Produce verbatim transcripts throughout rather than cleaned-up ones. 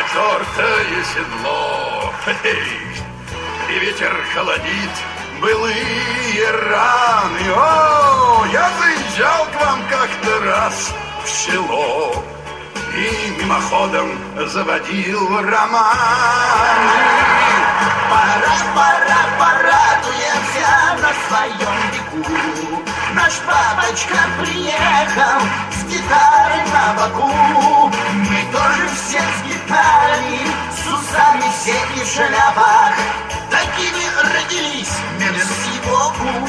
потертое седло. Эй, и ветер холодит былые раны. О, я заезжал к вам как-то раз в село и мимоходом заводил романы. Пора, пора, порадуемся на своем веку. Наш папочка приехал с гитарой на боку. Мы тоже все с гитарами, с усами все и в шляпах. Такими родились, мерси Богу.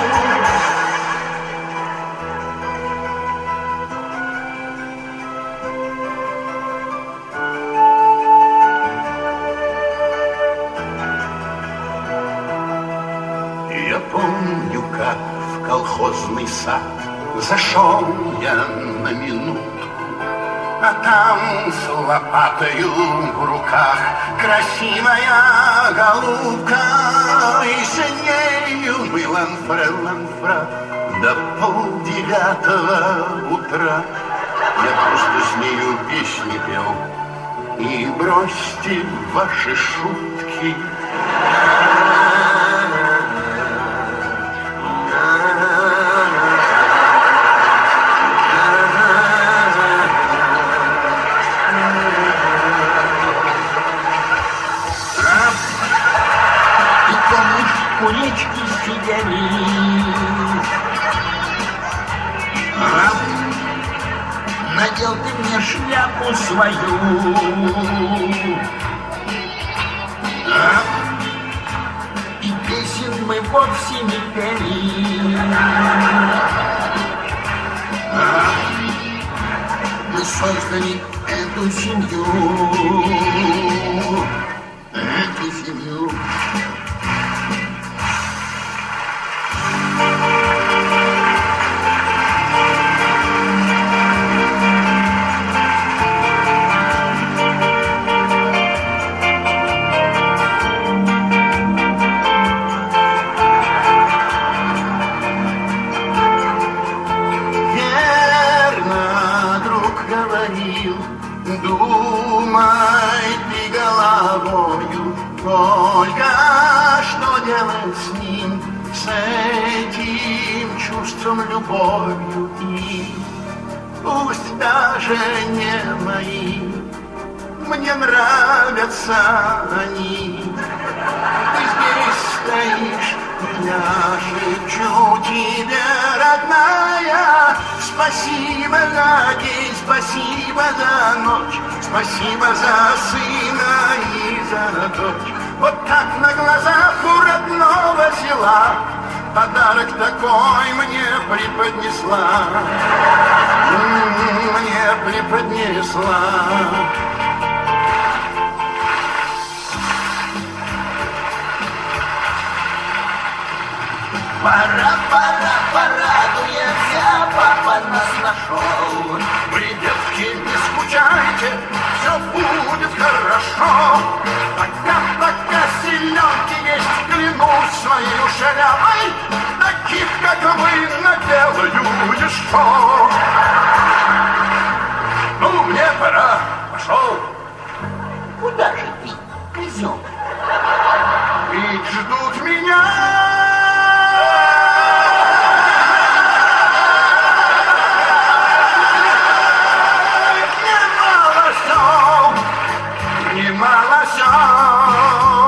Я помню, как в колхозный сад зашел я на минутку, а там с лопатою в руках красивая голубка. И с нею мы ланфре-ланфра до полдевятого утра. Я просто с нею песни пел, и бросьте ваши шутки. У речки сидели. Раб, надел ты мне шляпу свою. Раб, и песен мы вовсе не пели. Раб, мы создали эту семью. Эту семью. Думай ты головою, только что делать с ним, с этим чувством, любовью. И пусть даже не мои, мне нравятся они. Ты здесь стоишь, я шепчу тебе, родная, спасибо за день, спасибо за ночь, спасибо за сына и за дочь. Вот так на глазах у родного села подарок такой мне преподнесла, мне преподнесла. Пора, пора, порадуемся, папа нас нашел. Вы, детки, не скучайте, все будет хорошо. Пока, пока селенки есть, клянусь своей шляпой, таких, как вы, наделаю еще. Ну, мне пора, пошел. Куда же ты, козел? Ведь ждут меня. Немало все.